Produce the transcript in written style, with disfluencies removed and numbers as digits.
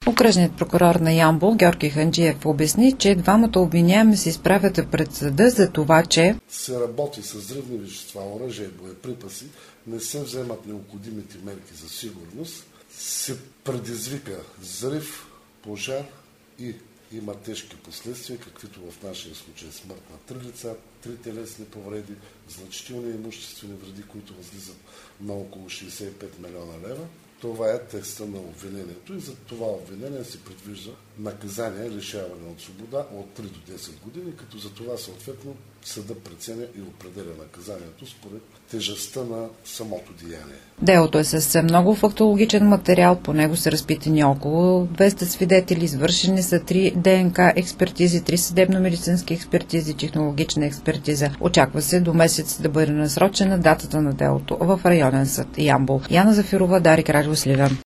Окръжният прокурор на Ямбол Георги Ханджиев обясни, че двамата обвиняеми се изправят пред съда за това, че се работи с взривни вещества, оръжия и боеприпаси, не се вземат необходимите мерки за сигурност, се предизвика взрив, пожар и има тежки последствия, каквито в нашия случай смърт на 3 лица, 3 телесни повреди, значителни имуществени вреди, които възлизат на около 65 милиона лева. Това е текста на обвинението и за това обвинение се предвижда наказание лишаване от свобода от 3 до 10 години, като за това съответно съда преценя и определя наказанието според тежестта на самото деяние. Делото е с много фактологичен материал, по него са разпитани около 200 свидетели, извършени са 3 ДНК експертизи, 3 съдебно-медицински експертизи, технологична експертиза. Очаква се до месец да бъде насрочена датата на делото в районен съд Ямбол. Яна Зафирова, Дарик Радио, Сливен.